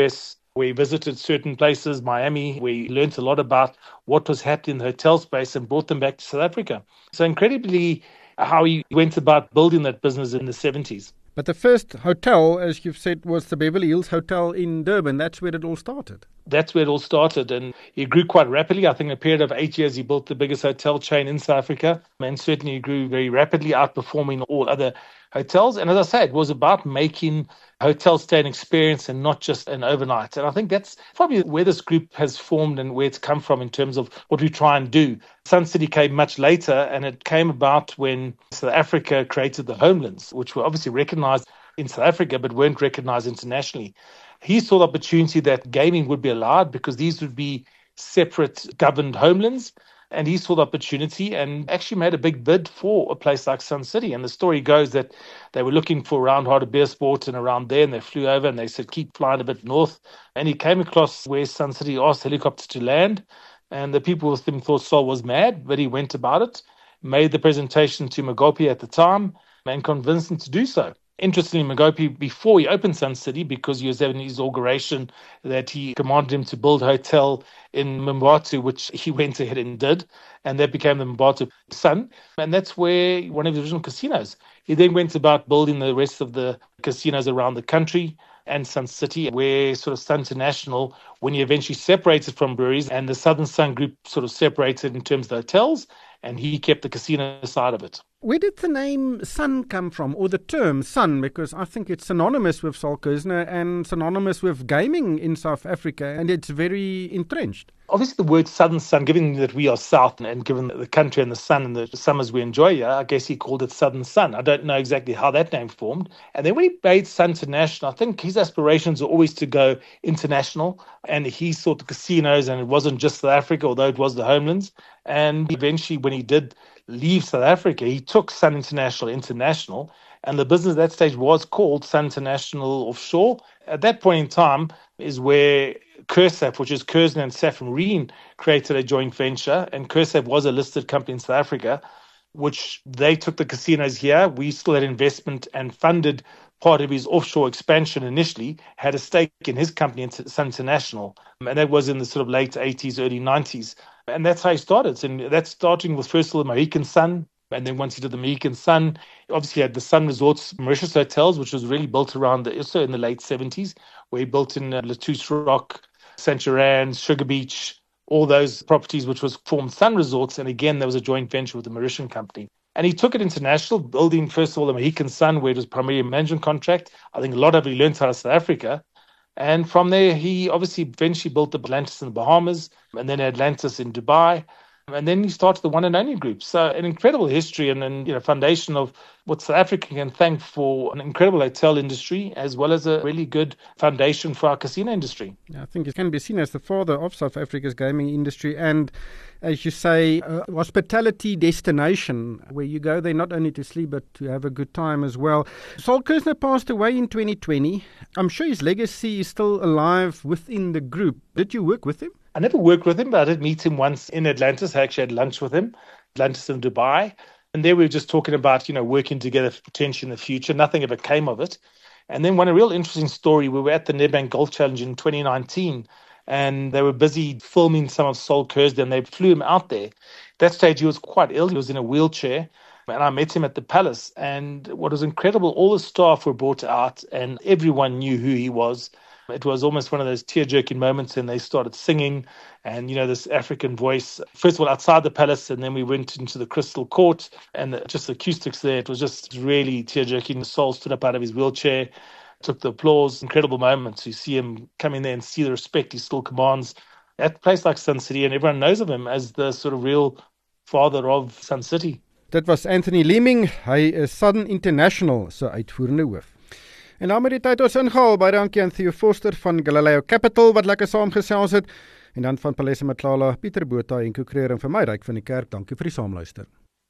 We visited certain places, Miami. We learned a lot about what was happening in the hotel space and brought them back to South Africa. So incredibly how he went about building that business in the seventies. But the first hotel, as you've said, was the Beverly Hills Hotel in Durban. That's where it all started. That's where it all started, and he grew quite rapidly. I think in a period of eight years, he built the biggest hotel chain in South Africa, and certainly he grew very rapidly, outperforming all other hotels. And as I said, it was about making hotel stay an experience and not just an overnight. And I think that's probably where this group has formed and where it's come from in terms of what we try and do. Sun City came much later, and it came about when South Africa created the Homelands, which were obviously recognized in South Africa but weren't recognized internationally. He saw the opportunity that gaming would be allowed because these would be separate governed homelands. And he saw the opportunity and actually made a big bid for a place like Sun City. And the story goes that they were looking for around Hartbeespoort and around there, and they flew over and they said, keep flying a bit north. And he came across where Sun City asked helicopters to land. And the people with him thought Sol was mad, but he went about it, made the presentation to Mogope at the time, and convinced him to do so. Interestingly, Mogope, before he opened Sun City, because he was having his inauguration, that he commanded him to build a hotel in Mbathu, which he went ahead and did, and that became the Mbathu Sun, and that's where one of the original casinos. He then went about building the rest of the casinos around the country and Sun City, where sort of Sun International, when he eventually separated from breweries, and the Southern Sun Group sort of separated in terms of the hotels, and he kept the casino side of it. Where did the name Sun come from, or the term Sun? Because I think it's synonymous with Sol Kuizner and synonymous with gaming in South Africa, and it's very entrenched. Obviously, the word Southern Sun, given that we are South and given the country and the sun and the summers we enjoy here, I guess he called it Southern Sun. I don't know exactly how that name formed. And then when he made Sun International, I think his aspirations were always to go international. And he sought the casinos, and it wasn't just South Africa, although it was the Homelands. And eventually, when he did leave South Africa, he took Sun International international, and the business at that stage was called Sun International Offshore. At that point in time is where Cursaf, which is Kuizner and Saffa Marine, created a joint venture, and Cursaf was a listed company in South Africa, which they took the casinos here. We still had investment and funded part of his offshore expansion initially, had a stake in his company, Sun International, and that was in the sort of late eighties, early nineties. And that's how he started. And that's starting with first of all the Mohican Sun. And then once he did the Mohican Sun, obviously he had the Sun Resorts Mauritius Hotels, which was really built around the I S O in the late seventies, where he built in uh, Latouche Rock, Saint Germain, Sugar Beach, all those properties, which was formed Sun Resorts. And again, there was a joint venture with the Mauritian company. And he took it international, building first of all the Mohican Sun, where it was primarily a management contract. I think a lot of it he learned out of South Africa. And from there, he obviously eventually built Atlantis in the Bahamas, and then Atlantis in Dubai. And then he started the One and Only Group. So an incredible history and, and you know foundation of what South Africa can thank for an incredible hotel industry, as well as a really good foundation for our casino industry. I think it can be seen as the father of South Africa's gaming industry, and as you say, a hospitality destination where you go there not only to sleep but to have a good time as well. Sol Kuizner passed away in twenty twenty. I'm sure his legacy is still alive within the group. Did you work with him? I never worked with him, but I did meet him once in Atlantis. I actually had lunch with him, Atlantis in Dubai. And there we were just talking about, you know, working together potentially in the future. Nothing ever came of it. And then one a real interesting story, we were at the Nedbank Golf Challenge in twenty nineteen, and they were busy filming some of Sol Kuizner, and they flew him out there. At that stage, he was quite ill. He was in a wheelchair. And I met him at the Palace. And what was incredible, all the staff were brought out, and everyone knew who he was. It was almost one of those tear-jerking moments, and they started singing, and, you know, this African voice, first of all, outside the palace, and then we went into the Crystal Court, and the, just the acoustics there, it was just really tear-jerking. Sol stood up out of his wheelchair, took the applause, incredible moments. You see him come in there and see the respect he still commands at a place like Sun City, and everyone knows of him as the sort of real father of Sun City. Dit was Anthony Leeming, hy is Southern International se uitvoerende hoof. En nou met die tyd ons ingehaal, baie dankie aan Theo Forster van Galileo Capital wat lekker saamgesels het, en dan van Palesa Matlala, Pieter Botha en Koekreur, en vir my Ryk van die Kerk, dankie vir die saamluister.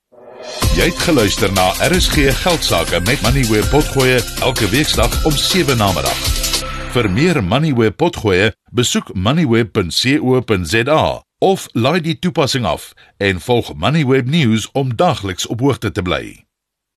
Jy het geluister na R S G Geldsaake met Moneyweb Potgoe elke weeksdag om sewe namiddag. Vir meer Moneyweb Potgoe, besoek moneyweb punt co punt za of laai die toepassing af en volg Moneyweb News om daagliks op hoogte te bly.